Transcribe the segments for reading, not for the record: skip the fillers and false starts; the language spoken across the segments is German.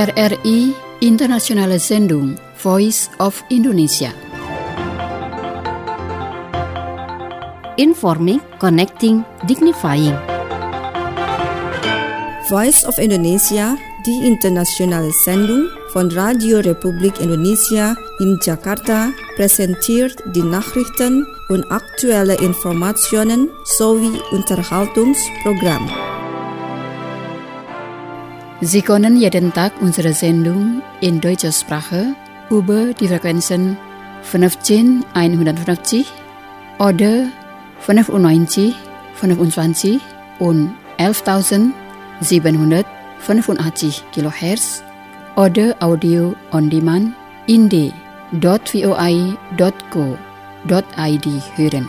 RRI Internationale Sendung Voice of Indonesia. Informing, Connecting, Dignifying. Voice of Indonesia, die internationale Sendung von Radio Republik Indonesia in Jakarta, präsentiert die Nachrichten und aktuelle Informationen sowie Unterhaltungsprogramm. Sie können jeden Tag unsere Sendung in deutscher Sprache über die Frequenzen 15150 oder 95, 25 und 11.785 kHz oder Audio on Demand in d.voi.co.id hören.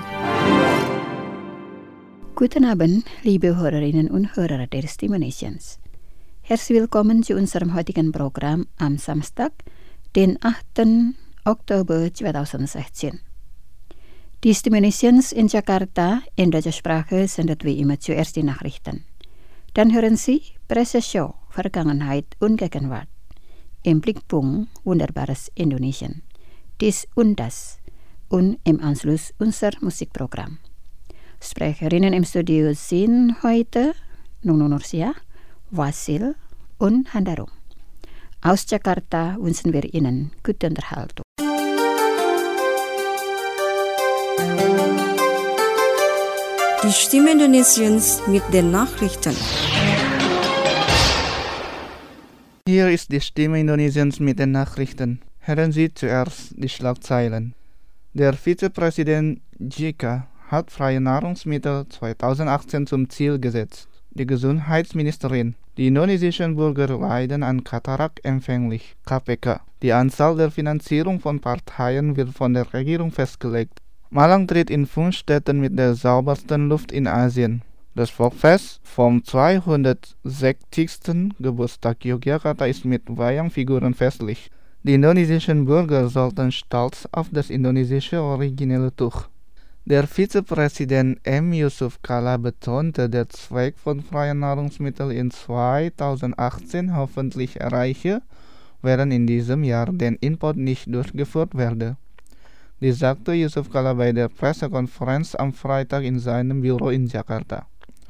Guten Abend, liebe Hörerinnen und Hörer der Stimme Nations. Herzlich willkommen zu unserem heutigen Programm am Samstag, den 8. Oktober 2016. Die Stimme Nations in Jakarta in deutscher Sprache sendet wie immer zuerst die Nachrichten. Dann hören Sie Presseshow, Vergangenheit und Gegenwart. Im Blickpunkt Wunderbares Indonesien, dies und das und im Anschluss unser Musikprogramm. Sprecherinnen im Studio sind heute Nunu Nursia, Wasil und Handarum. Aus Jakarta wünschen wir Ihnen gute Unterhaltung. Die Stimme Indonesiens mit den Nachrichten. Hier ist die Stimme Indonesiens mit den Nachrichten. Hören Sie zuerst die Schlagzeilen. Der Vizepräsident JK hat freie Nahrungsmittel 2018 zum Ziel gesetzt. Die Gesundheitsministerin: Die indonesischen Bürger leiden an Katarakt empfänglich. KPK: Die Anzahl der Finanzierung von Parteien wird von der Regierung festgelegt. Malang tritt in 5 Städten mit der saubersten Luft in Asien. Das Volksfest vom 260. Geburtstag Yogyakarta ist mit Wayang-Figuren festlich. Die indonesischen Bürger sollten stolz auf das indonesische originelle Tuch. Der Vizepräsident M. Yusuf Kalla betonte, der Zweck von freien Nahrungsmitteln in 2018 hoffentlich erreiche, während in diesem Jahr der Import nicht durchgeführt werde. Dies sagte Yusuf Kalla bei der Pressekonferenz am Freitag in seinem Büro in Jakarta.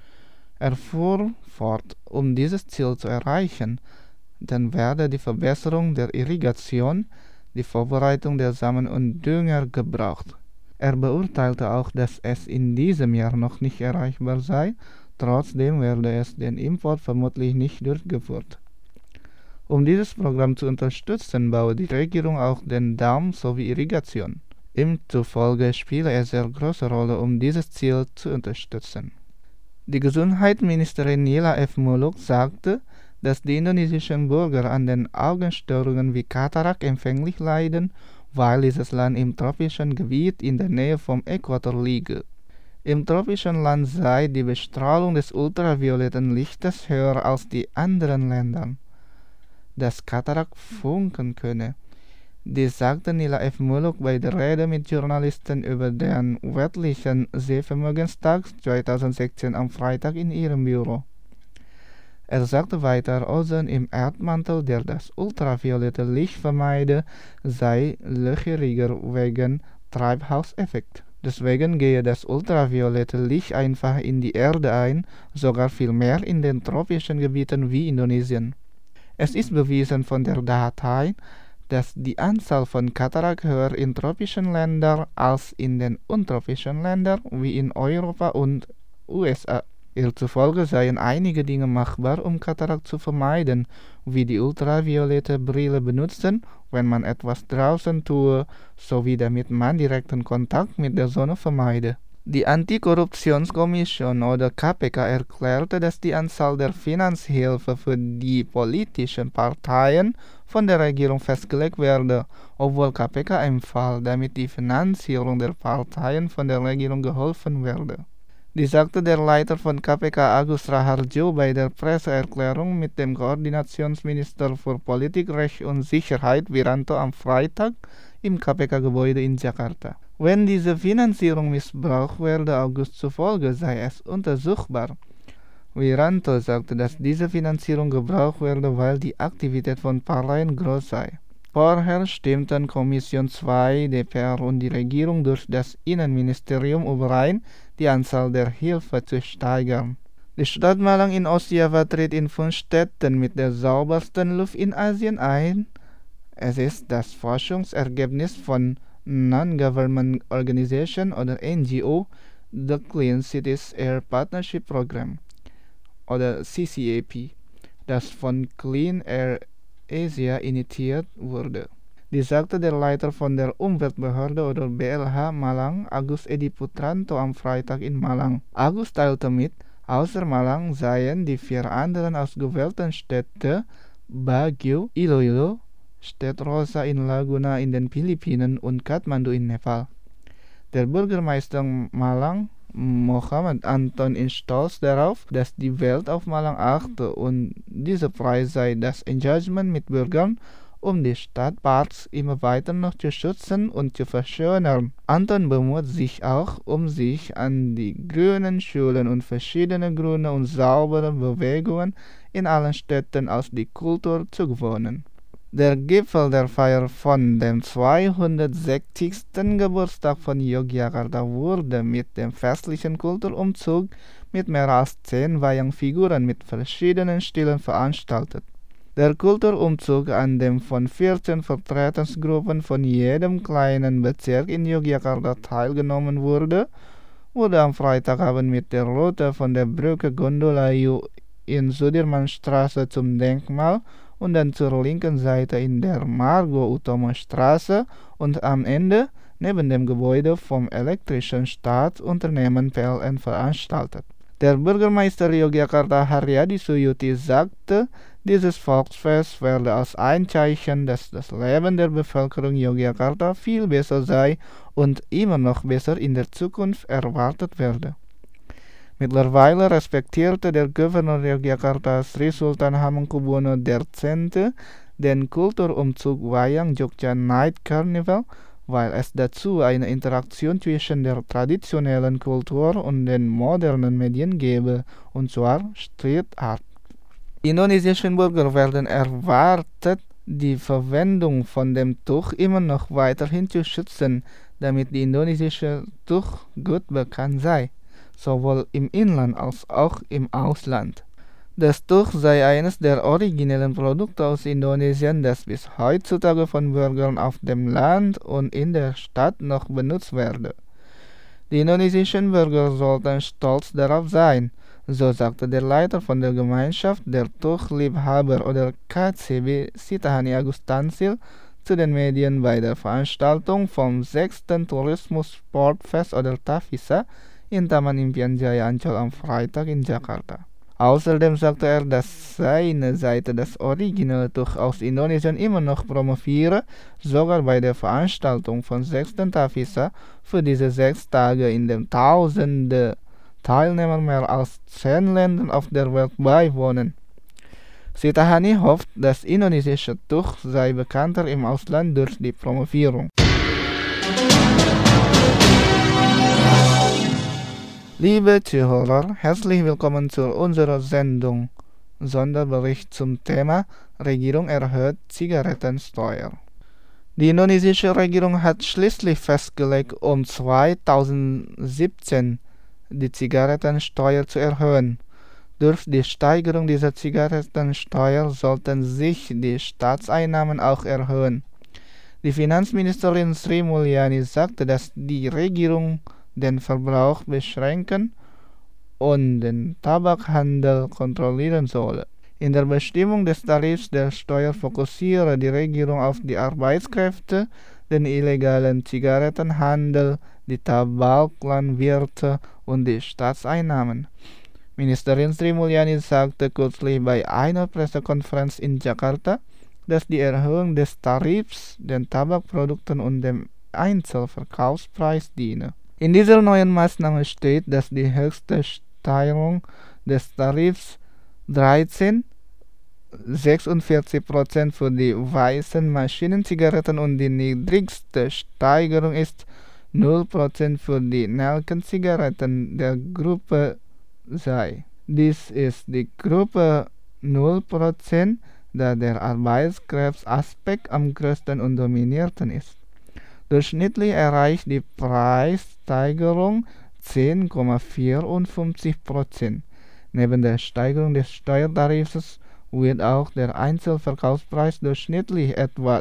Er fuhr fort, um dieses Ziel zu erreichen, dann werde die Verbesserung der Irrigation, die Vorbereitung der Samen und Dünger gebraucht. Er beurteilte auch, dass es in diesem Jahr noch nicht erreichbar sei, trotzdem werde es den Import vermutlich nicht durchgeführt. Um dieses Programm zu unterstützen, baue die Regierung auch den Damm sowie Irrigation. Ihm zufolge spiele es sehr große Rolle, um dieses Ziel zu unterstützen. Die Gesundheitsministerin Nila F. Muluk sagte, dass die indonesischen Bürger an den Augenstörungen wie Katarakt empfänglich leiden, weil dieses Land im tropischen Gebiet in der Nähe vom Äquator liege. Im tropischen Land sei die Bestrahlung des ultravioletten Lichtes höher als die anderen Länder, das Katarakt funken könne. Dies sagte Nila F. Muluk bei der Rede mit Journalisten über den weltlichen Sehvermögenstag 2016 am Freitag in ihrem Büro. Er sagte weiter, Ozon im Erdmantel, der das ultraviolette Licht vermeide, sei löcheriger wegen Treibhauseffekt. Deswegen gehe das ultraviolette Licht einfach in die Erde ein, sogar viel mehr in den tropischen Gebieten wie Indonesien. Es ist bewiesen von der Datei, dass die Anzahl von Katarakt höher in tropischen Ländern als in den untropischen Ländern wie in Europa und USA. Ihr zufolge seien einige Dinge machbar, um Katarakt zu vermeiden, wie die ultraviolette Brille benutzen, wenn man etwas draußen tue, sowie damit man direkten Kontakt mit der Sonne vermeide. Die Antikorruptionskommission oder KPK erklärte, dass die Anzahl der Finanzhilfe für die politischen Parteien von der Regierung festgelegt werde, obwohl KPK empfahl, damit die Finanzierung der Parteien von der Regierung geholfen werde. Dies sagte der Leiter von KPK Agus Raharjo bei der Presseerklärung mit dem Koordinationsminister für Politik, Recht und Sicherheit Wiranto am Freitag im KPK-Gebäude in Jakarta. Wenn diese Finanzierung missbraucht werde, August zufolge sei es untersuchbar, Wiranto sagte, dass diese Finanzierung gebraucht werde, weil die Aktivität von Parteien groß sei. Vorher stimmten Kommission 2, DPR und die Regierung durch das Innenministerium überein, die Anzahl der Hilfe zu steigern. Die Stadt Malang in Ostjava tritt in 5 Städten mit der saubersten Luft in Asien ein. Es ist das Forschungsergebnis von Non-Government Organization oder NGO, The Clean Cities Air Partnership Program oder CCAP, das von Clean Air Asia initiiert wurde. Dies sagte der Leiter von der Umweltbehörde oder BLH Malang, Agus Edi Putranto, am Freitag in Malang. Agus teilte mit, außer Malang seien die 4 anderen ausgewählten Städte Baguio, Iloilo, Städt Rosa in Laguna in den Philippinen und Kathmandu in Nepal. Der Bürgermeister Malang, Mohammed Anton, ist stolz darauf, dass die Welt auf Malang achte und dieser Preis sei das Engagement mit Bürgern, um die Stadtparks immer weiter noch zu schützen und zu verschönern. Anton bemüht sich auch, um sich an die grünen Schulen und verschiedene grüne und saubere Bewegungen in allen Städten aus der Kultur zu gewöhnen. Der Gipfel der Feier von dem 260. Geburtstag von Yogyakarta wurde mit dem festlichen Kulturumzug mit mehr als 10 Wayang-Figuren mit verschiedenen Stilen veranstaltet. Der Kulturumzug, an dem von 14 Vertretungsgruppen von jedem kleinen Bezirk in Yogyakarta teilgenommen wurde am Freitagabend mit der Route von der Brücke Gondolayu in Sudirmanstraße zum Denkmal und dann zur linken Seite in der Margo-Utomo-Straße und am Ende neben dem Gebäude vom elektrischen Staatsunternehmen PLN veranstaltet. Der Bürgermeister Yogyakarta Haryadi Suyuti sagte, dieses Volksfest werde als ein Zeichen, dass das Leben der Bevölkerung Yogyakarta viel besser sei und immer noch besser in der Zukunft erwartet werde. Mittlerweile respektierte der Gouverneur Yogyakarta Sri Sultan Hamengkubuwono X. den Kulturumzug Wayang Jogja Night Carnival, weil es dazu eine Interaktion zwischen der traditionellen Kultur und den modernen Medien gebe, und zwar Street Art. Die indonesischen Bürger werden erwartet, die Verwendung von dem Tuch immer noch weiterhin zu schützen, damit die indonesische Tuch gut bekannt sei, sowohl im Inland als auch im Ausland. Das Tuch sei eines der originellen Produkte aus Indonesien, das bis heutzutage von Bürgern auf dem Land und in der Stadt noch benutzt werde. Die indonesischen Bürger sollten stolz darauf sein, so sagte der Leiter von der Gemeinschaft der Tuchliebhaber oder KCB Sitahani Agustansil zu den Medien bei der Veranstaltung vom 6. Tourismus-Sportfest oder Tavisa in Taman Impian Jaya Ancol am Freitag in Jakarta. Außerdem sagte er, dass seine Seite das originale Tuch aus Indonesien immer noch promoviere, sogar bei der Veranstaltung von 6. Tavisa für diese 6 Tage, in dem Tausende Teilnehmer mehr als 10 Ländern auf der Welt beiwohnen. Sitahani hofft, das indonesische Tuch sei bekannter im Ausland durch die Promovierung. Liebe Zuhörer, herzlich willkommen zu unserer Sendung Sonderbericht zum Thema Regierung erhöht Zigarettensteuer. Die indonesische Regierung hat schließlich festgelegt, 2017 die Zigarettensteuer zu erhöhen. Durch die Steigerung dieser Zigarettensteuer sollten sich die Staatseinnahmen auch erhöhen. Die Finanzministerin Sri Mulyani sagte, dass die Regierung den Verbrauch beschränken und den Tabakhandel kontrollieren solle. In der Bestimmung des Tarifs der Steuer fokussiere die Regierung auf die Arbeitskräfte, den illegalen Zigarettenhandel, die Tabaklandwirte und die Staatseinnahmen. Ministerin Sri Mulyani sagte kürzlich bei einer Pressekonferenz in Jakarta, dass die Erhöhung des Tarifs den Tabakprodukten und dem Einzelverkaufspreis diene. In dieser neuen Maßnahme steht, dass die höchste Steigerung des Tarifs 46% für die weißen Maschinenzigaretten und die niedrigste Steigerung ist 0% für die Nelkenzigaretten der Gruppe sei. Dies ist die Gruppe 0%, da der Arbeitskräfteaspekt am größten und dominierten ist. Durchschnittlich erreicht die Preissteigerung 10,54%. Neben der Steigerung des Steuertarifs wird auch der Einzelverkaufspreis durchschnittlich etwa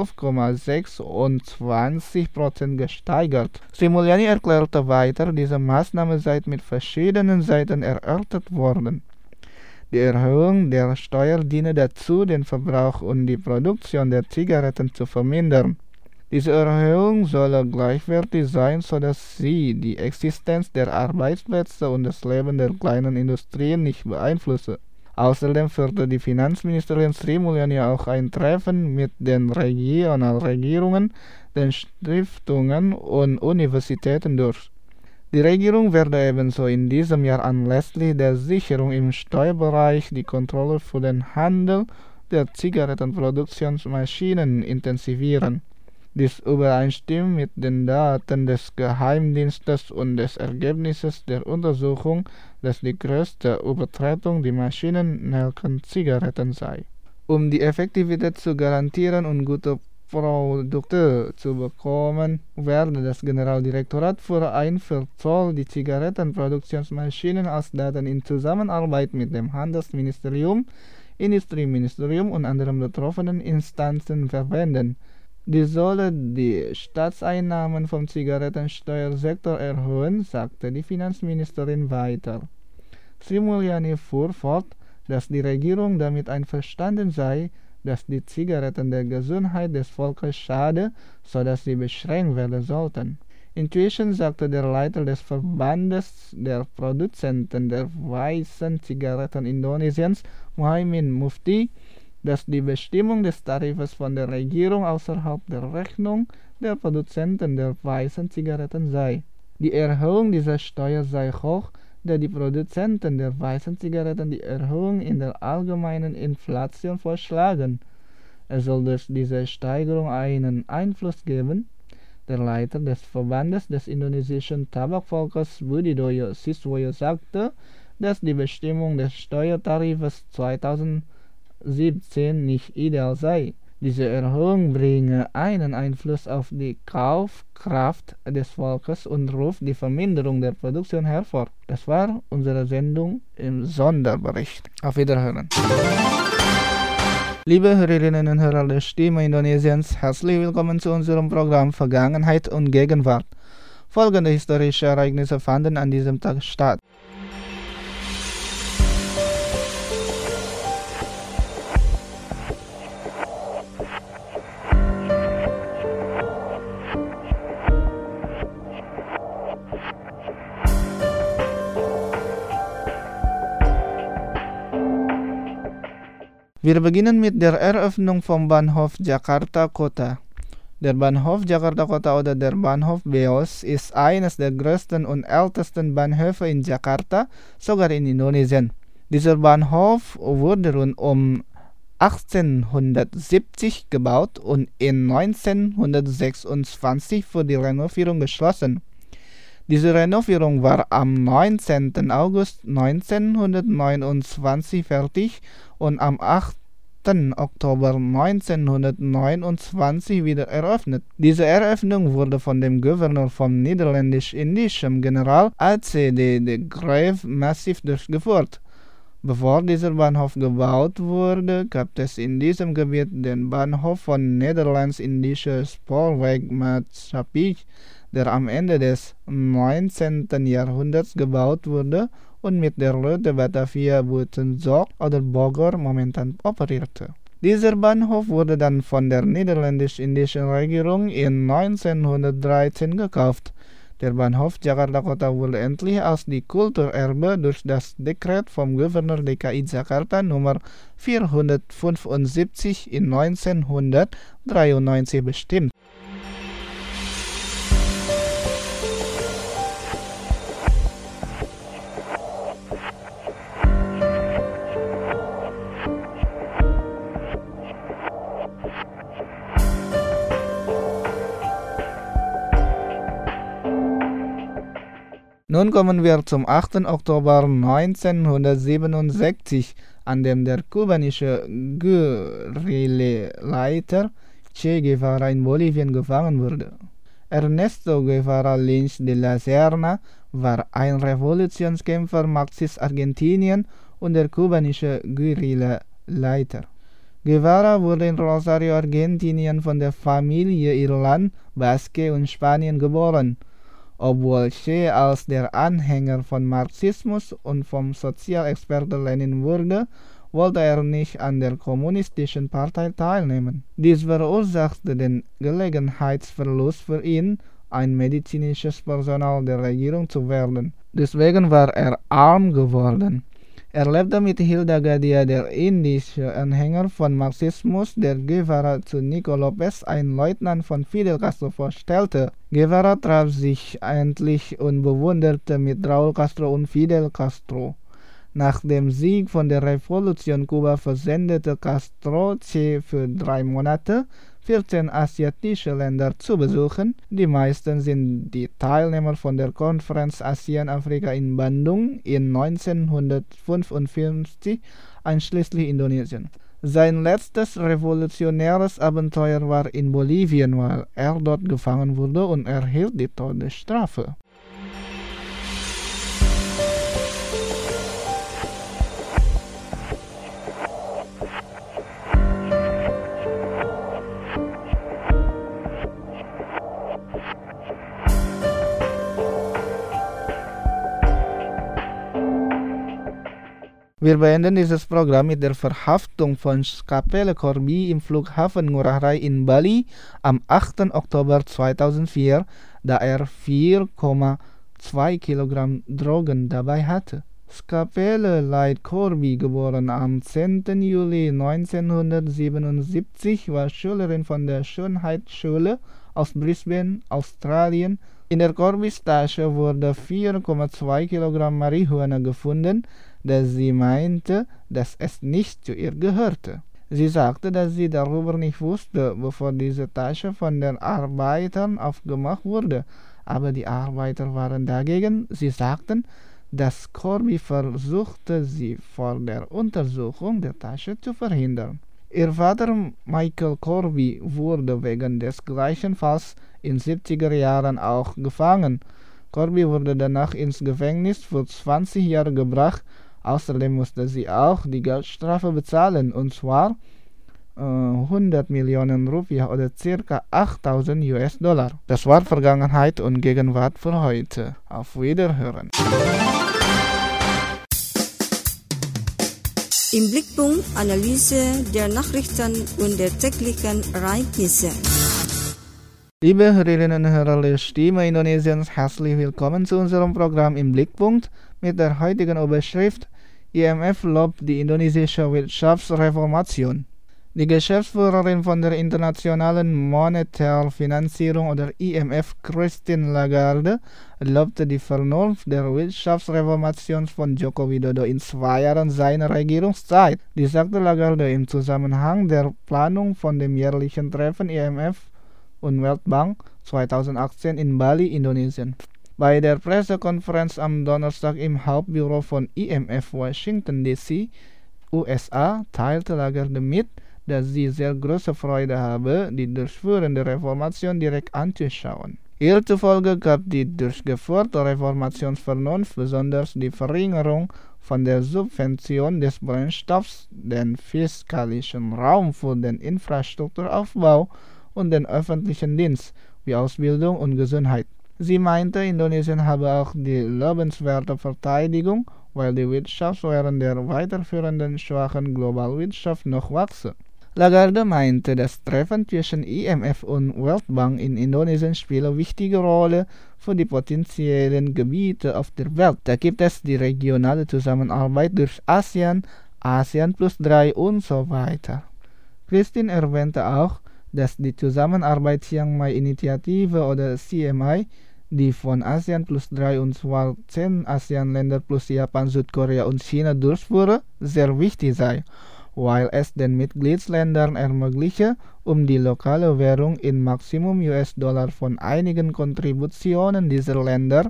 12,26% gesteigert. Sri Mulyani erklärte weiter, diese Maßnahme sei mit verschiedenen Seiten erörtert worden. Die Erhöhung der Steuer diene dazu, den Verbrauch und die Produktion der Zigaretten zu vermindern. Diese Erhöhung solle gleichwertig sein, sodass sie die Existenz der Arbeitsplätze und das Leben der kleinen Industrien nicht beeinflusse. Außerdem führte die Finanzministerin Sri Mulyani auch ein Treffen mit den Regionalregierungen, den Stiftungen und Universitäten durch. Die Regierung werde ebenso in diesem Jahr anlässlich der Sicherung im Steuerbereich die Kontrolle für den Handel der Zigarettenproduktionsmaschinen intensivieren. Dies übereinstimmt mit den Daten des Geheimdienstes und des Ergebnisses der Untersuchung, dass die größte Übertretung die maschinennelken Zigaretten sei. Um die Effektivität zu garantieren und gute Produkte zu bekommen, werde das Generaldirektorat für Einfuhrzoll die Zigarettenproduktionsmaschinen als Daten in Zusammenarbeit mit dem Handelsministerium, Industrieministerium und anderen betroffenen Instanzen verwenden. Die solle die Staatseinnahmen vom Zigarettensteuersektor erhöhen, sagte die Finanzministerin weiter. Sri Mulyani fuhr fort, dass die Regierung damit einverstanden sei, dass die Zigaretten der Gesundheit des Volkes schade, sodass sie beschränkt werden sollten. Inzwischen sagte der Leiter des Verbandes der Produzenten der weißen Zigaretten Indonesiens, Muhaimin Mufti, dass die Bestimmung des Tarifes von der Regierung außerhalb der Rechnung der Produzenten der weißen Zigaretten sei. Die Erhöhung dieser Steuer sei hoch, da die Produzenten der weißen Zigaretten die Erhöhung in der allgemeinen Inflation vorschlagen. Es soll durch diese Steigerung einen Einfluss geben. Der Leiter des Verbandes des indonesischen Tabakvolkes Budidoyo Siswoyo sagte, dass die Bestimmung des Steuertarifes 2017 nicht ideal sei. Diese Erhöhung bringe einen Einfluss auf die Kaufkraft des Volkes und ruft die Verminderung der Produktion hervor. Das war unsere Sendung im Sonderbericht. Auf Wiederhören. Liebe Hörerinnen und Hörer der Stimme Indonesiens, herzlich willkommen zu unserem Programm Vergangenheit und Gegenwart. Folgende historische Ereignisse fanden an diesem Tag statt. Wir beginnen mit der Eröffnung vom Bahnhof Jakarta Kota. Der Bahnhof Jakarta Kota oder der Bahnhof Beos ist eines der größten und ältesten Bahnhöfe in Jakarta, sogar in Indonesien. Dieser Bahnhof wurde rund um 1870 gebaut und in 1926 für die Renovierung geschlossen. Diese Renovierung war am 19. August 1929 fertig und am 8. Oktober 1929 wieder eröffnet. Diese Eröffnung wurde von dem Gouverneur vom niederländisch-indischen General A.C.D. de Graaf massiv durchgeführt. Bevor dieser Bahnhof gebaut wurde, gab es in diesem Gebiet den Bahnhof von Niederländisch-indischer Spoorwegmaatschappij, der am Ende des 19. Jahrhunderts gebaut wurde und mit der Route Batavia Buitenzorg oder Bogor momentan operierte. Dieser Bahnhof wurde dann von der niederländisch-indischen Regierung in 1913 gekauft. Der Bahnhof Jakarta Kota wurde endlich als die Kulturerbe durch das Dekret vom Gouverneur DKI Jakarta Nummer 475 in 1993 bestimmt. Nun kommen wir zum 8. Oktober 1967, an dem der kubanische Guerillaleiter Che Guevara in Bolivien gefangen wurde. Ernesto Guevara Lynch de la Serna war ein Revolutionskämpfer Marxist-Argentinien und der kubanische Guerillaleiter. Guevara wurde in Rosario, Argentinien von der Familie Irland, Basque und Spanien geboren. Obwohl Che als der Anhänger von Marxismus und vom Sozialexperten Lenin wurde, wollte er nicht an der kommunistischen Partei teilnehmen. Dies verursachte den Gelegenheitsverlust für ihn, ein medizinisches Personal der Regierung zu werden. Deswegen war er arm geworden. Er lebte mit Hilda Gadia, der indische Anhänger von Marxismus, der Guevara zu Nico Lopez, ein Leutnant von Fidel Castro, vorstellte. Guevara traf sich endlich und bewunderte mit Raúl Castro und Fidel Castro. Nach dem Sieg von der Revolution Kuba versendete Castro Che für 3 Monate 14 asiatische Länder zu besuchen. Die meisten sind die Teilnehmer von der Konferenz ASEAN-Afrika in Bandung in 1955, einschließlich Indonesien. Sein letztes revolutionäres Abenteuer war in Bolivien, weil er dort gefangen wurde und erhielt die Todesstrafe. Wir beenden dieses Programm mit der Verhaftung von Skapele Corbi im Flughafen Ngurah Rai in Bali am 8. Oktober 2004, da er 4,2 Kilogramm Drogen dabei hatte. Skapele Light Corbi, geboren am 10. Juli 1977, war Schülerin von der Schönheitsschule aus Brisbane, Australien. In der Corbis Tasche wurde 4,2 Kilogramm Marihuana gefunden, da sie meinte, dass es nicht zu ihr gehörte. Sie sagte, dass sie darüber nicht wusste, bevor diese Tasche von den Arbeitern aufgemacht wurde. Aber die Arbeiter waren dagegen. Sie sagten, dass Corbi versuchte, sie vor der Untersuchung der Tasche zu verhindern. Ihr Vater Michael Corbi wurde wegen des gleichen Falls in 70er Jahren auch gefangen. Corbi wurde danach ins Gefängnis für 20 Jahre gebracht. Außerdem musste sie auch die Geldstrafe bezahlen, und zwar 100 Millionen Rupiah oder ca. 8.000 US-Dollar. Das war Vergangenheit und Gegenwart für heute. Auf Wiederhören. Im Blickpunkt Analyse der Nachrichten und der täglichen Ereignisse. Liebe Hörerinnen und Hörer der Stimme Indonesiens, herzlich willkommen zu unserem Programm Im Blickpunkt mit der heutigen Überschrift IMF lobt die indonesische Wirtschaftsreformation. Die Geschäftsführerin von der Internationalen Monetärfinanzierung oder IMF, Christine Lagarde, lobte die Vernunft der Wirtschaftsreformation von Joko Widodo in 2 Jahren seiner Regierungszeit. Dies sagte Lagarde im Zusammenhang der Planung von dem jährlichen Treffen IMF und Weltbank 2018 in Bali, Indonesien. Bei der Pressekonferenz am Donnerstag im Hauptbüro von IMF Washington DC, USA, teilte Lagarde mit, dass sie sehr große Freude habe, die durchführende Reformation direkt anzuschauen. Ihr zufolge gab die durchgeführte Reformationsvernunft besonders die Verringerung von der Subvention des Brennstoffs, den fiskalischen Raum für den Infrastrukturaufbau und den öffentlichen Dienst wie Ausbildung und Gesundheit. Sie meinte, Indonesien habe auch die lobenswerte Verteidigung, weil die Wirtschaft während der weiterführenden schwachen Globalwirtschaft noch wachse. Lagarde meinte, das Treffen zwischen IMF und Weltbank in Indonesien spiele eine wichtige Rolle für die potenziellen Gebiete auf der Welt. Da gibt es die regionale Zusammenarbeit durch ASEAN, ASEAN+3 und so weiter. Christine erwähnte auch, dass die Zusammenarbeit Chiang Mai-Initiative oder CMI, die von ASEAN+3 und zwar 10 ASEAN-Länder plus Japan, Südkorea und China durchführe, sehr wichtig sei, weil es den Mitgliedsländern ermögliche, die lokale Währung in Maximum US-Dollar von einigen Kontributionen dieser Länder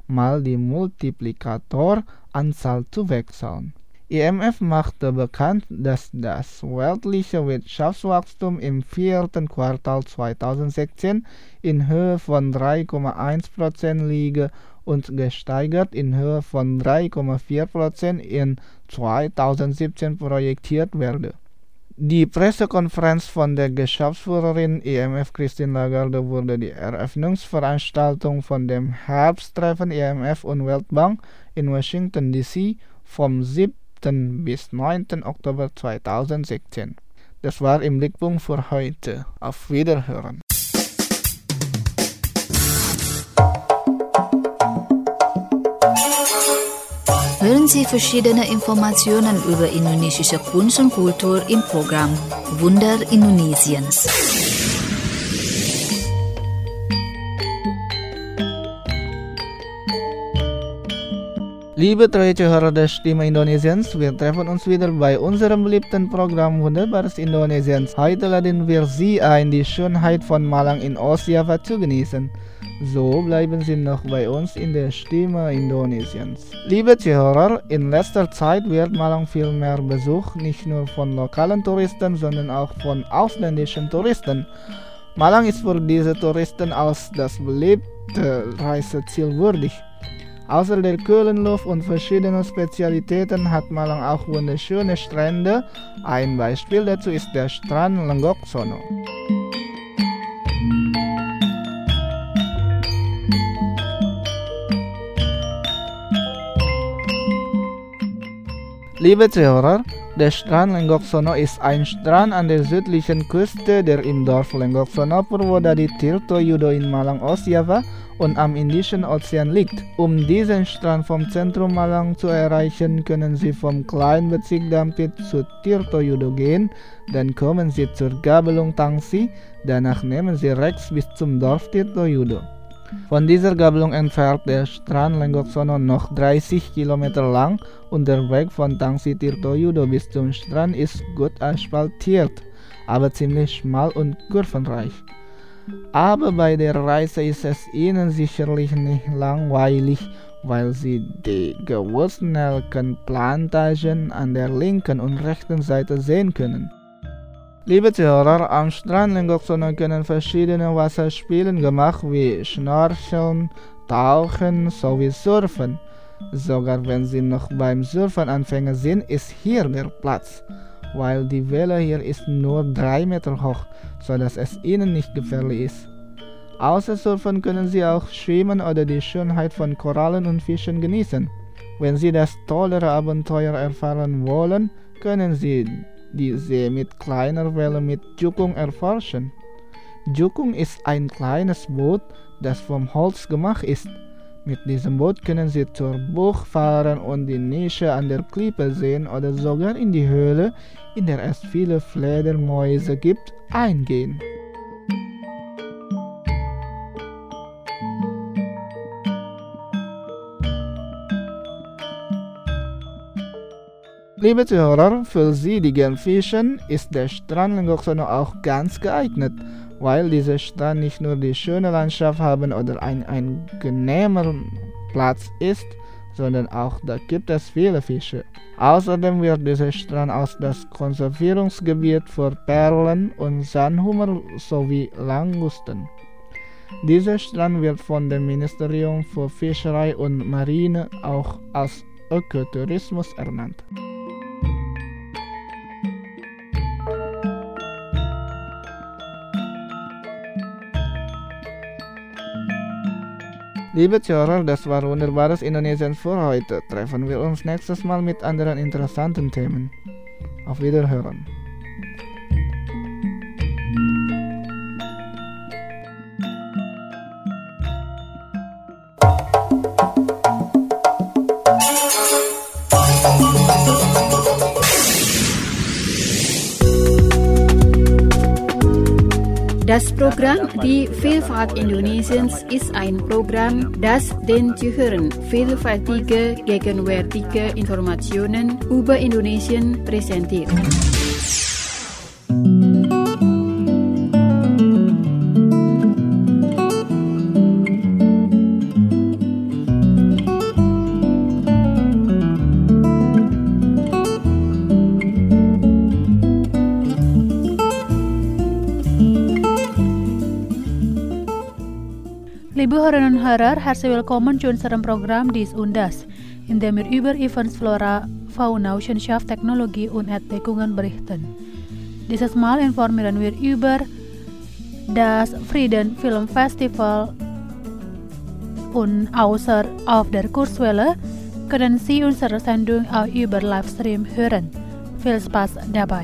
mal die Multiplikator-Anzahl zu wechseln. IMF machte bekannt, dass das weltliche Wirtschaftswachstum im vierten Quartal 2016 in Höhe von 3,1% liege und gesteigert in Höhe von 3,4% in 2017 projektiert werde. Die Pressekonferenz von der Geschäftsführerin IMF Christine Lagarde wurde die Eröffnungsveranstaltung von dem Herbsttreffen IMF und Weltbank in Washington DC vom 7. bis 9. Oktober 2016. Das war im Blickpunkt für heute. Auf Wiederhören. Hören Sie verschiedene Informationen über indonesische Kunst und Kultur im Programm Wunder Indonesiens. Liebe treue Zuhörer der Stimme Indonesiens, wir treffen uns wieder bei unserem beliebten Programm Wunderbares Indonesiens. Heute laden wir Sie ein, die Schönheit von Malang in Ostjava zu genießen. So bleiben Sie noch bei uns in der Stimme Indonesiens. Liebe Zuhörer, in letzter Zeit wird Malang viel mehr besucht, nicht nur von lokalen Touristen, sondern auch von ausländischen Touristen. Malang ist für diese Touristen als das beliebte Reiseziel würdig. Außer der kühlen Luft und verschiedenen Spezialitäten hat Malang auch wunderschöne Strände. Ein Beispiel dazu ist der Strand Lenggok Sono. Liebe Zuhörer, der Strand Lenggok Sono ist ein Strand an der südlichen Küste, der im Dorf Lenggok Sono Purwodadi Tirto Yudo in Malang Ostjava und am Indischen Ozean liegt. Um diesen Strand vom Zentrum Malang zu erreichen, können Sie vom kleinen Bezirk Dampit zu Tirto Yudo gehen, dann kommen Sie zur Gabelung Tangsi, danach nehmen Sie rechts bis zum Dorf Tirto Yudo. Von dieser Gabelung entfernt der Strand Lenggok Sono noch 30 Kilometer lang und der Weg von Tangsi Tirto Yudo bis zum Strand ist gut asphaltiert, aber ziemlich schmal und kurvenreich. Aber bei der Reise ist es Ihnen sicherlich nicht langweilig, weil Sie die Gewürznelkenplantagen an der linken und rechten Seite sehen können. Liebe Zuhörer, am Strand Lenggok Sono können verschiedene Wasserspiele gemacht wie Schnorcheln, Tauchen sowie Surfen. Sogar wenn Sie noch beim Surfen Anfänger sind, ist hier der Platz, weil die Welle hier ist nur 3 Meter hoch, sodass es Ihnen nicht gefährlich ist. Außer Surfen können Sie auch schwimmen oder die Schönheit von Korallen und Fischen genießen. Wenn Sie das tollere Abenteuer erfahren wollen, können Sie die See mit kleiner Welle mit Jukung erforschen. Jukung ist ein kleines Boot, das vom Holz gemacht ist. Mit diesem Boot können Sie zur Bucht fahren und die Nische an der Klippe sehen oder sogar in die Höhle, in der es viele Fledermäuse gibt, eingehen. Liebe Zuhörer, für Sie, die gern fischen, ist der Strand Lenggok Sono auch ganz geeignet, weil dieser Strand nicht nur die schöne Landschaft haben oder ein angenehmer Platz ist, sondern auch da gibt es viele Fische. Außerdem wird dieser Strand als das Konservierungsgebiet für Perlen und Sandhummer sowie Langusten. Dieser Strand wird von dem Ministerium für Fischerei und Marine auch als Ökotourismus ernannt. Liebe Zuhörer, das war Wunderbares Indonesiens für heute. Treffen wir uns nächstes Mal mit anderen interessanten Themen. Auf Wiederhören. Das Programm Die Vielfalt Indonesiens ist ein Programm, das den Zuhörern vielfältige, gegenwärtige Informationen über Indonesien präsentiert. Liebe Hörerinnen und Hörer, herzlich willkommen zu unserem Programm Dies und Das, in dem wir über Events Flora, Fauna, Wissenschaft, Technologie und Entdeckungen berichten. Dieses Mal informieren wir über das Frieden Film Festival und außer auf der Kurzwelle können Sie unsere Sendung auch über Livestream hören. Viel Spaß dabei!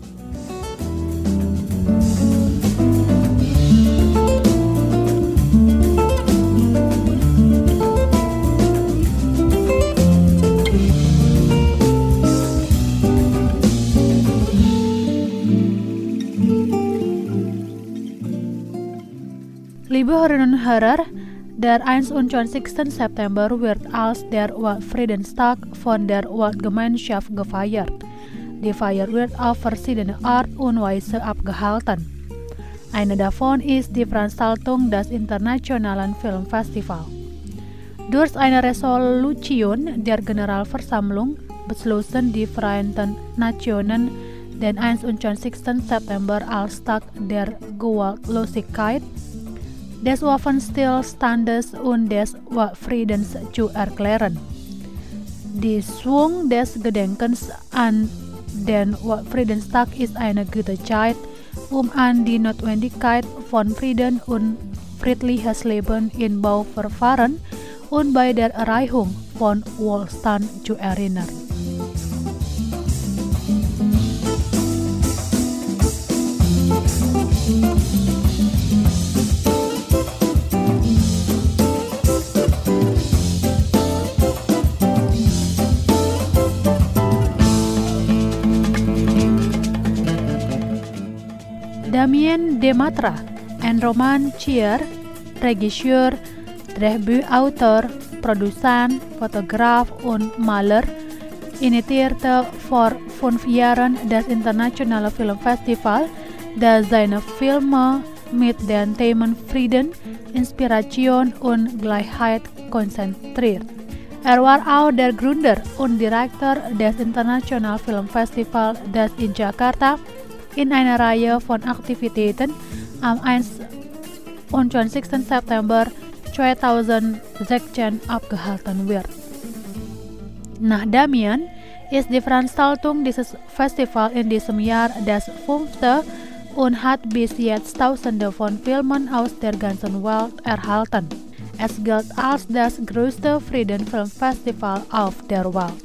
Liebe Hörerinnen und Hörer, der 21. September wird als der Weltfriedenstag von der Weltgemeinschaft gefeiert. Die Feier wird auf verschiedene Art und Weise abgehalten. Eine davon ist die Veranstaltung des Internationalen Filmfestivals. Durch eine Resolution der Generalversammlung beschlossen die Vereinten Nationen den 21. September als Tag der Gewaltlosigkeit, des Waffenstillstandes und des Friedens zu erklären. Die Schwung des Gedenkens an den Friedensstag ist eine gute Zeit, an die Notwendigkeit von Frieden und friedliches Leben in Bauverfahren und bei der Erreichung von Wohlstand zu erinnern. Damien Dematra, ein Romancier, Regisseur, Drehbuchautor, Produzent, Fotograf und Maler, initiierte vor 5 Jahren das Internationale Filmfestival, das seine Filme mit den Themen Frieden, Inspiration und Gleichheit konzentriert. Er war auch der Gründer und Direktor des Internationalen Filmfestivals, das in Jakarta in einer Reihe von Aktivitäten am 21. September 2016 abgehalten wird. Nach Damien ist die Veranstaltung dieses Festivals in diesem Jahr das 5. und hat bis jetzt Tausende von Filmen aus der ganzen Welt erhalten. Es gilt als das größte Friedenfilmfestival auf der Welt.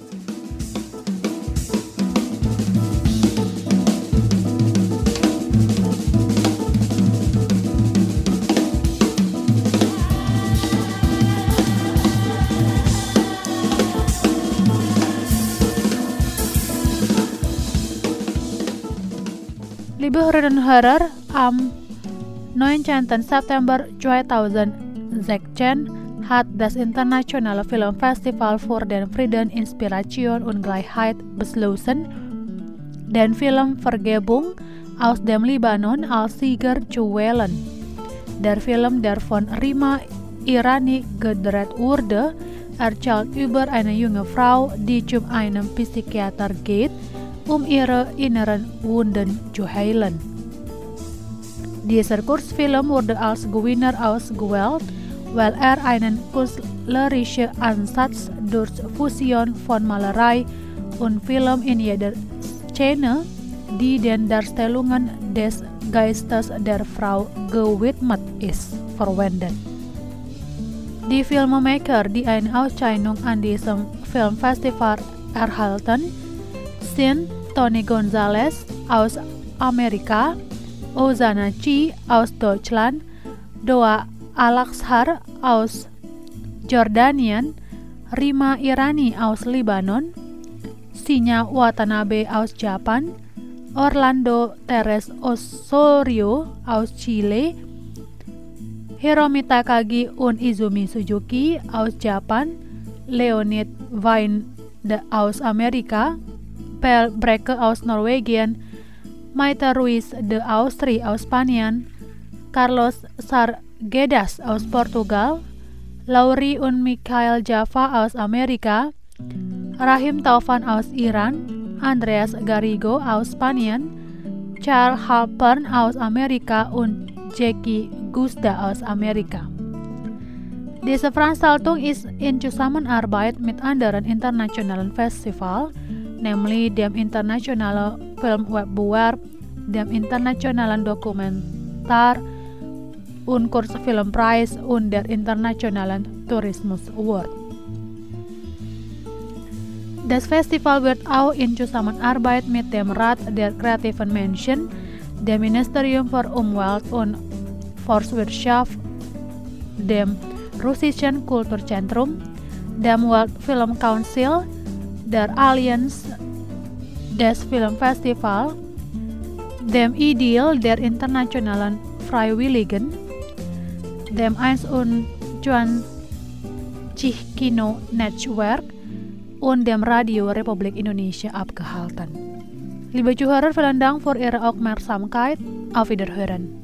Liebe Hörerinnen und Hörer, am 19. September 2016 hat das Internationale Filmfestival für den Frieden, Inspiration und Gleichheit beschlossen, den Film Vergebung aus dem Libanon als Sieger zu wählen. Der Film, der von Rima Irani gedreht wurde, erzählt über eine junge Frau, die zu einem Psychiater geht, ihre inneren Wunden zu heilen. Dieser Kurzfilm wurde als Gewinner ausgewählt, weil er einen künstlerischen Ansatz durch Fusion von Malerei und Film in jeder Szene, die den Darstellungen des Geistes der Frau gewidmet ist, verwendet. Die Filmemaker, die eine Auszeichnung an diesem Filmfestival erhalten, sind Tony Gonzalez aus Amerika, Ozana Chi aus Deutschland, Doa Al-Azhar aus Jordanien, Rima Irani aus Libanon, Shinya Watanabe aus Japan, Orlando Teres Osorio aus Chile, Hiromi Takagi und Izumi Suzuki aus Japan, Leonid Weinde aus Amerika, Pel Brekke aus Norwegen, Maite Ruiz de Austri aus Spanien, Carlos Sargedas aus Portugal, Lauri und Mikhail Java aus Amerika, Rahim Taufan aus Iran, Andreas Garrigo aus Spanien, Charles Halpern aus Amerika und Jackie Gusda aus Amerika. Diese Veranstaltung ist in Zusammenarbeit mit anderen internationalen Festival, nämlich dem internationalen Filmwettbewerb, dem internationalen Dokumentar und Kurzfilmpreis und der internationalen Tourismus Award. Das Festival wird auch in Zusammenarbeit mit dem Rat der Kreativen Menschen, dem Ministerium für Umwelt und Forstwirtschaft, dem Russischen Kulturzentrum, dem World Film Council, der Allianz des Filmfestival, dem IDIL der Internationalen Freiwilligen, dem 21 Kino Netzwerk und dem Radio Republik Indonesia abgehalten. Liebe Zuhörer, vielen Dank für Ihre Aufmerksamkeit. Auf Wiederhören.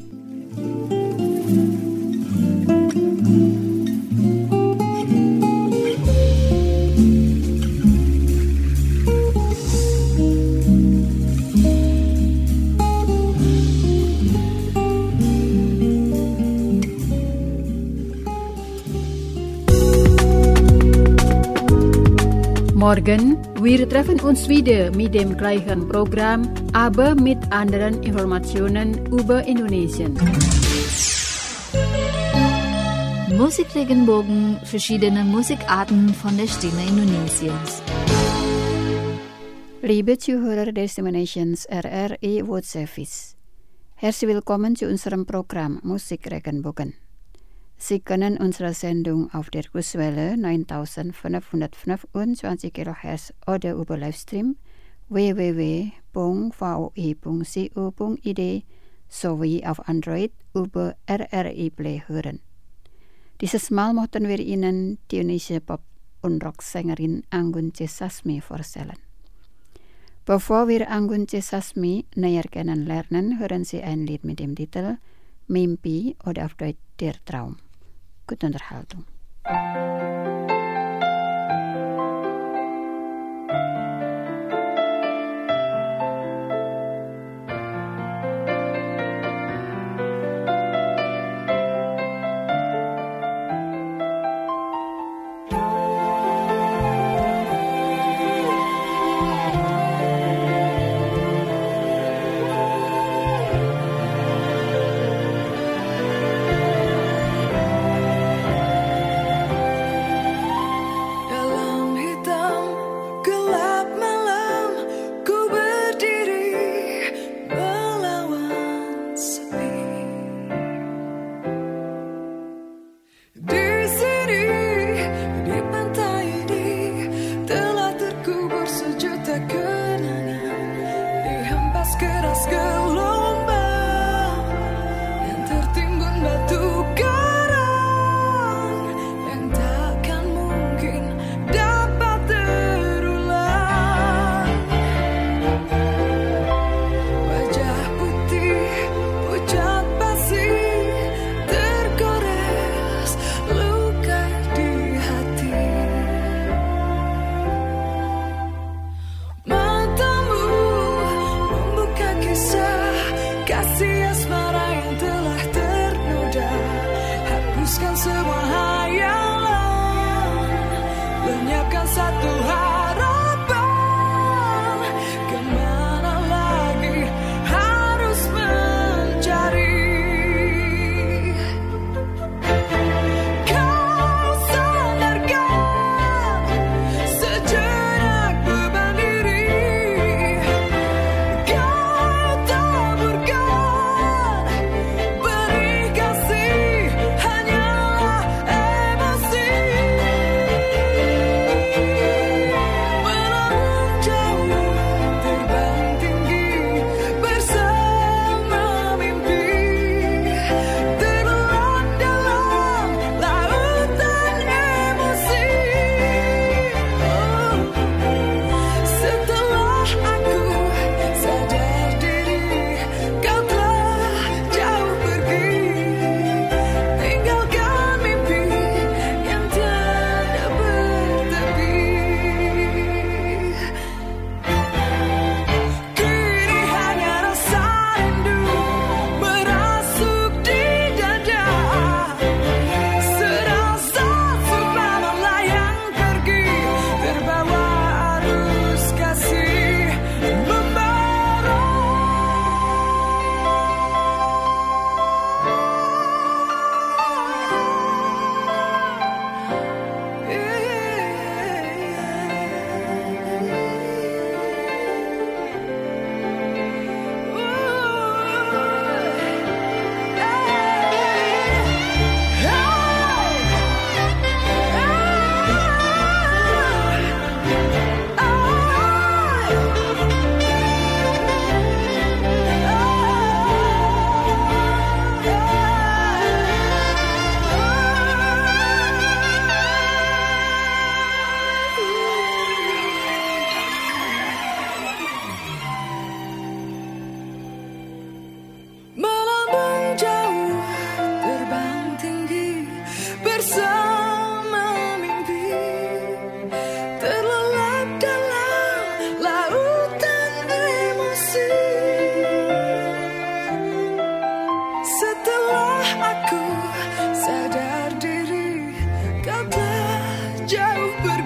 Morgen, wir treffen uns wieder mit dem gleichen Programm, aber mit anderen Informationen über Indonesien. Musikregenbogen, verschiedene Musikarten von der Stimme Indonesiens. Liebe Zuhörer der Stimme Nations RRI World Service, herzlich willkommen zu unserem Programm Musikregenbogen. Sie können unsere Sendung auf der Kurswelle 9525 kHz oder über Livestream www.voi.co.id sowie auf Android über RRI Play hören. Dieses Mal möchten wir Ihnen die Indonesia Pop- und Rocksängerin Anggun C. Sasmi vorstellen. Bevor wir Anggun C. Sasmi näher kennenlernen, hören Sie ein Lied mit dem Titel Mimpi oder auf Deutsch Der Traum. Gute Unterhaltung.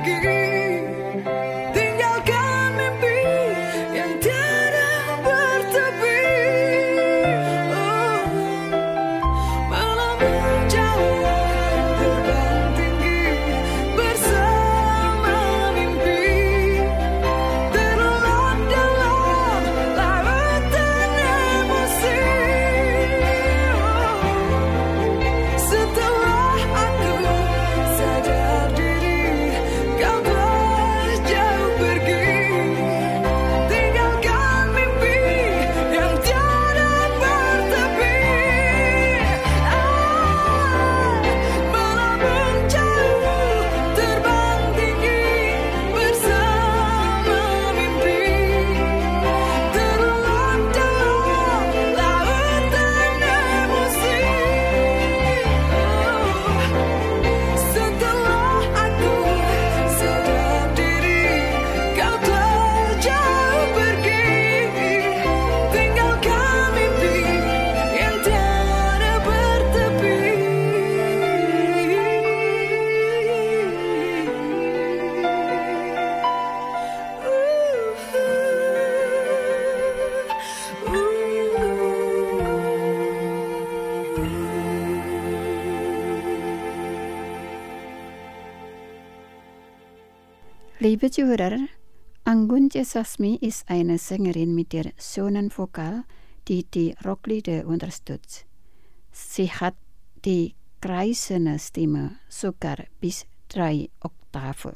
Liebe Zuhörer, Anggun C. Sasmi ist eine Sängerin mit der schönen Vokal, die Rocklieder unterstützt. Sie hat die kreisende Stimme sogar bis 3 Oktaven.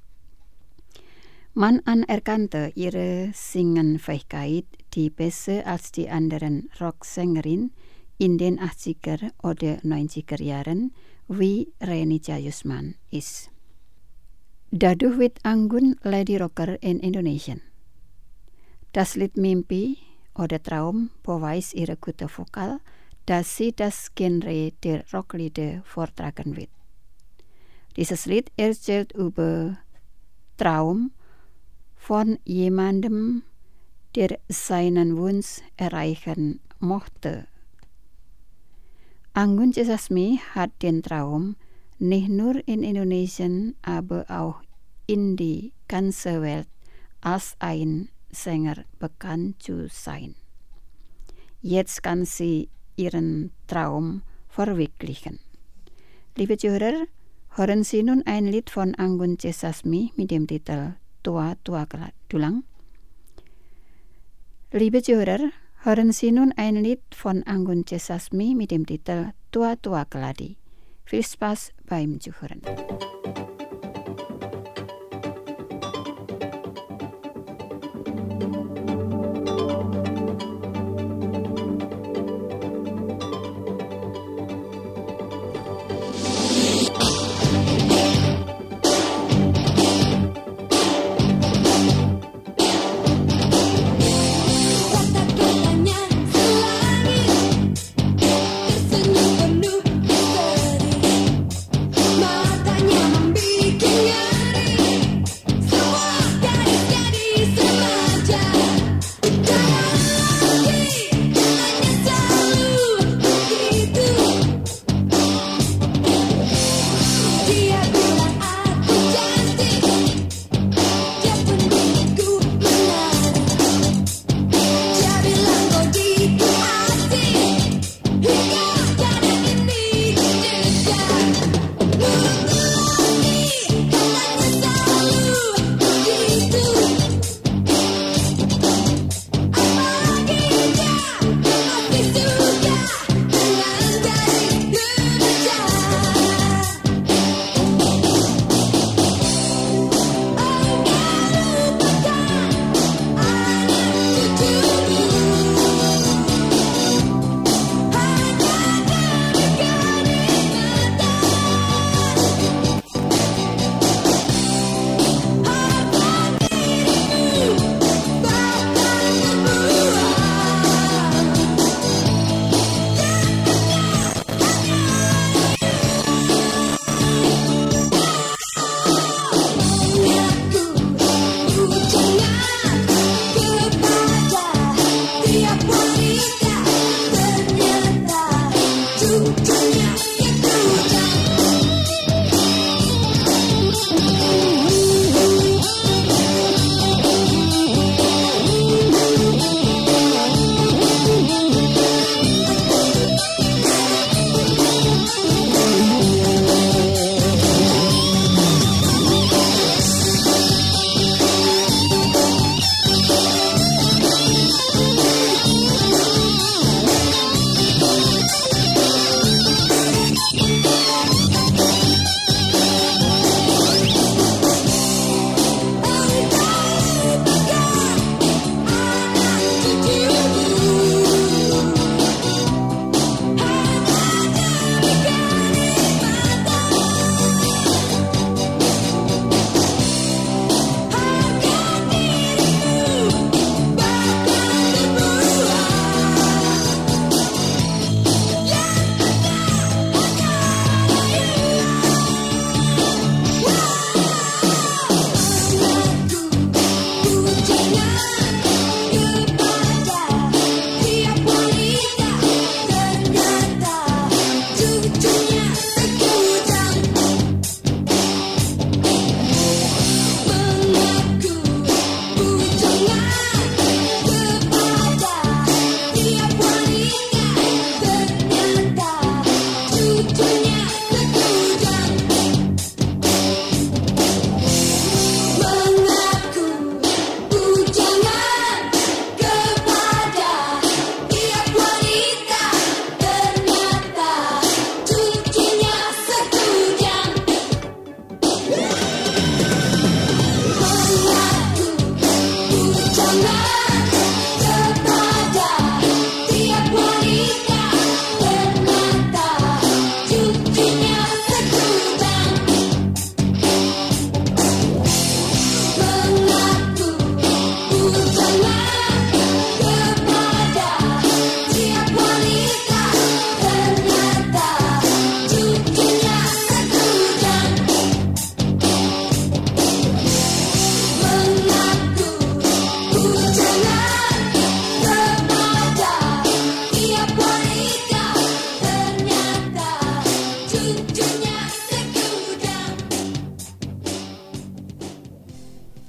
Man anerkannte ihre Singenfähigkeit, die besser als die anderen Rocksängerinnen in den 80er oder 90er Jahren wie Renita Jusman ist. Dadurch wird Anggun Lady Rocker in Indonesien. Das Lied Mimpi oder Traum beweist ihre gute Vokal, dass sie das Genre der Rocklieder vortragen wird. Dieses Lied erzählt über Traum von jemandem, der seinen Wunsch erreichen mochte. Anggun C. Sasmi hat den Traum, nicht nur in Indonesien, aber auch in die ganze Welt als ein Sänger bekannt zu sein. Jetzt kann sie ihren Traum verwirklichen. Liebe Zuhörer, hören Sie nun ein Lied von Anggun C. Sasmi mit dem Titel Tua Tua Dulang. Liebe Zuhörer, hören Sie nun ein Lied von Anggun C. Sasmi mit dem Titel Tua Tua Keladi. Viel Spaß beim Zuhören. Matanya membiru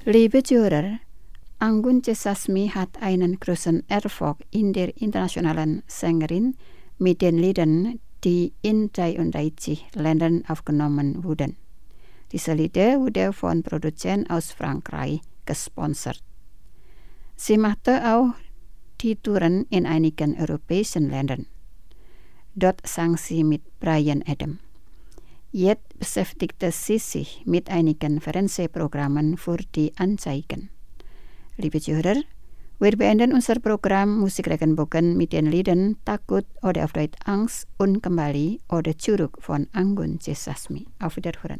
Liebe Zuhörer, Anggun C. Sasmi hat einen großen Erfolg in der internationalen Sängerin mit den Liedern, die in 33 Ländern aufgenommen wurden. Diese Lieder wurden von Produzenten aus Frankreich gesponsert. Sie machte auch die Touren in einigen europäischen Ländern. Dort sang sie mit Bryan Adams. Jetzt beschäftigte sie sich mit einigen Fernsehprogrammen für die Anzeigen. Liebe Zuhörer, wir beenden unser Programm Musik Regenbogen mit den Liedern Takut oder auf Deutsch Angst und Kembali oder Zurück von Anggun C. Sasmi. Auf Wiederhören.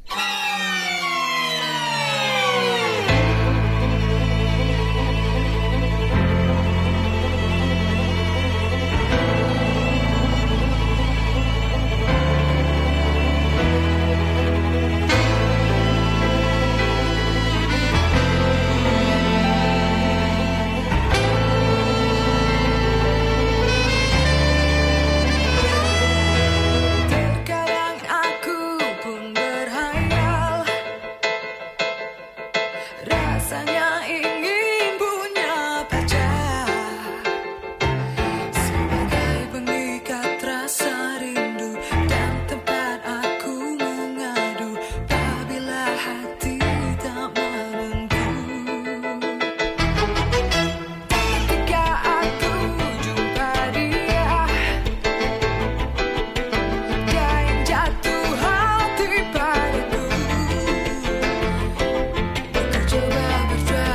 Coba berdua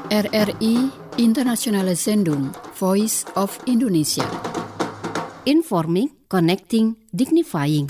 RRI Internationale Sendung Voice of Indonesia. Informing, connecting, dignifying.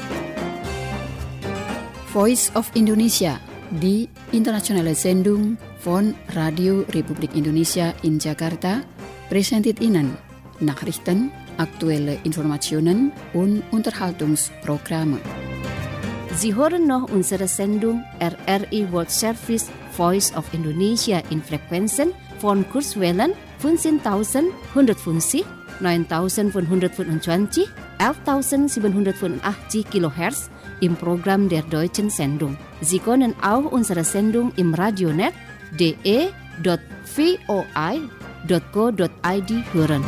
Voice of Indonesia di Internationale Sendung von Radio Republik Indonesia in Jakarta presented Ihnen Nachrichten, aktuelle Informationen und Unterhaltungsprogramme. Sie hören noch unsere Sendung RRI World Service Voice of Indonesia in Frequenzen von Kurzwellen 15.150, 9.525, 11.785 kHz im Programm der Deutschen Sendung. Sie können auch unsere Sendung im Radionet de.voi.co.id hören.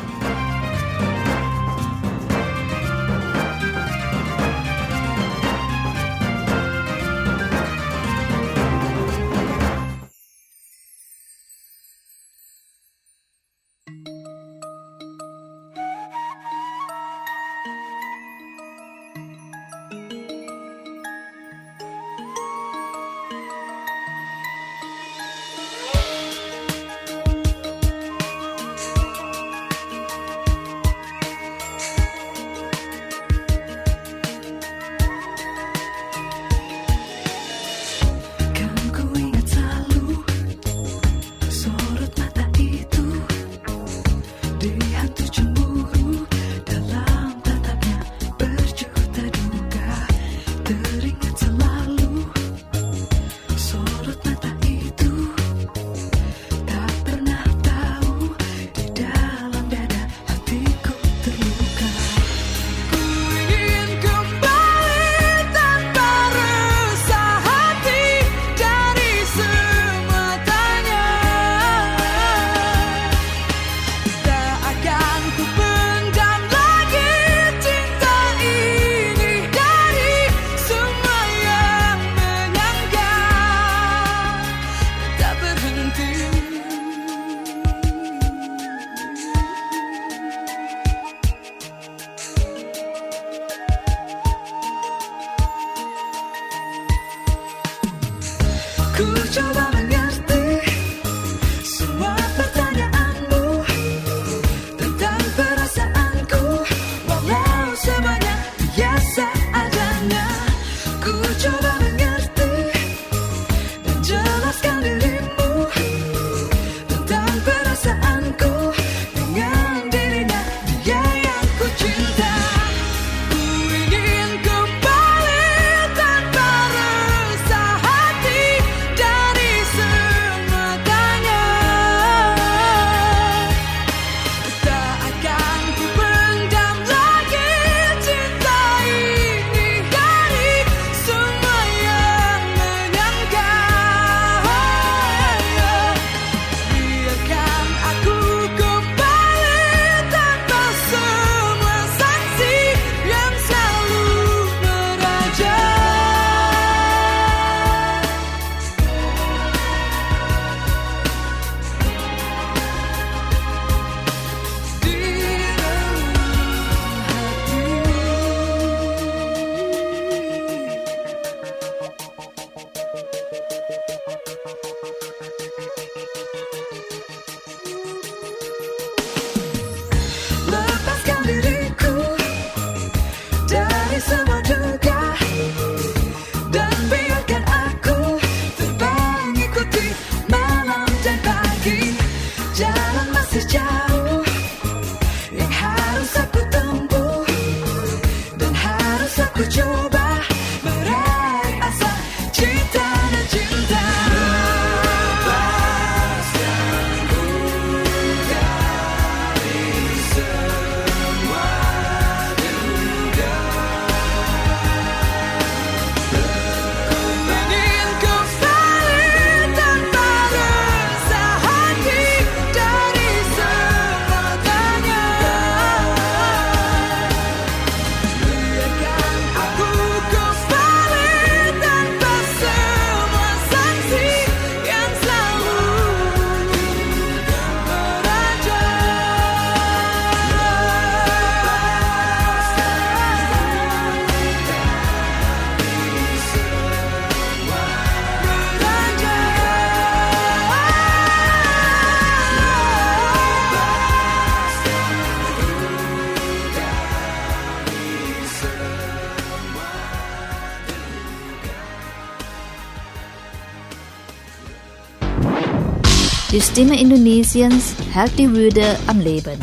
Die Stimme Indonesiens hält die Würde am Leben.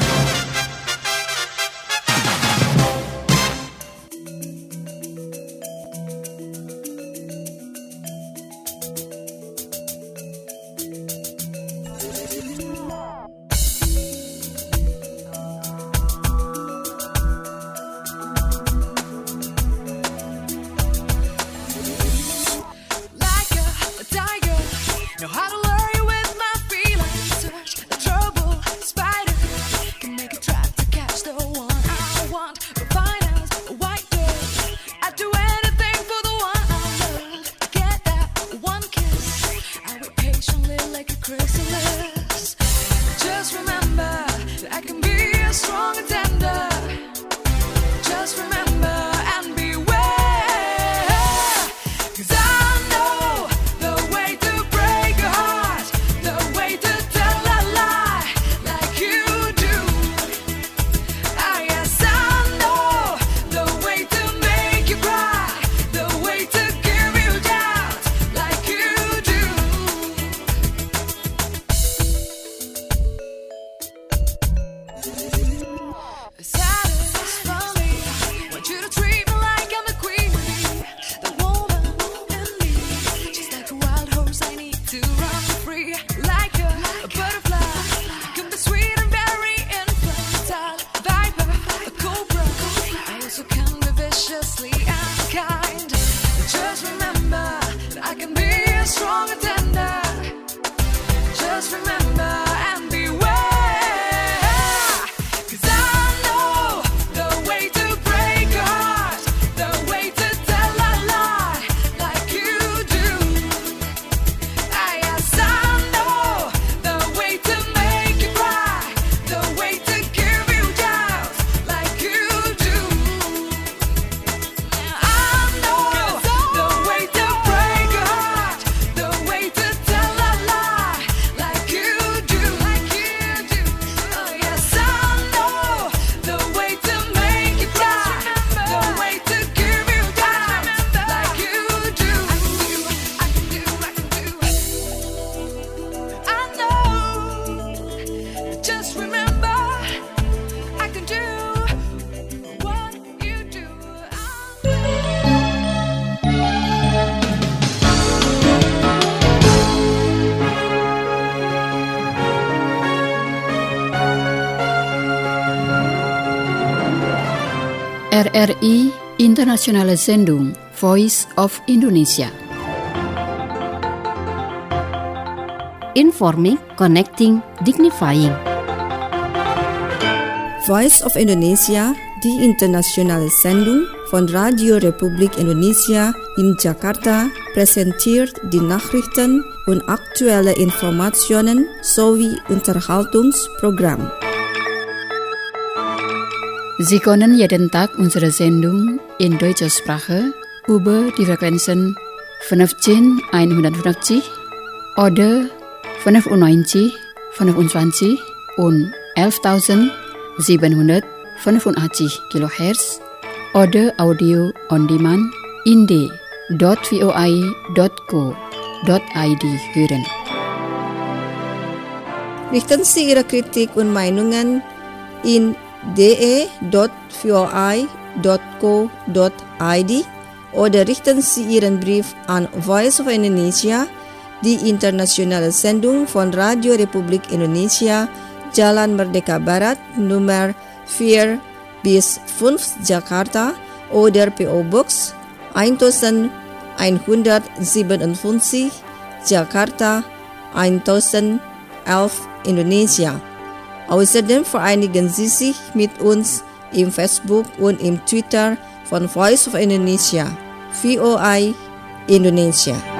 RRI Internationale Sendung Voice of Indonesia. Informing, connecting, dignifying. Voice of Indonesia, die internationale Sendung von Radio Republik Indonesia in Jakarta, präsentiert die Nachrichten und aktuelle Informationen sowie Unterhaltungsprogramm. Sie können jeden Tag unsere Sendung in deutscher Sprache über die Frequenzen 15150 oder 95, 25 und 11.785 kHz oder Audio on Demand in d.voi.co.id hören. Richten Sie Ihre Kritik und Meinungen in de.voi.co.id oder richten Sie Ihren Brief an Voice of Indonesia, die internationale Sendung von Radio Republik Indonesia, Jalan Merdeka Barat, Nummer 4 bis 5 Jakarta oder PO Box 1157 Jakarta 1011 Indonesia. Außerdem vereinigen Sie sich mit uns im Facebook und im Twitter von Voice of Indonesia, VOI Indonesia.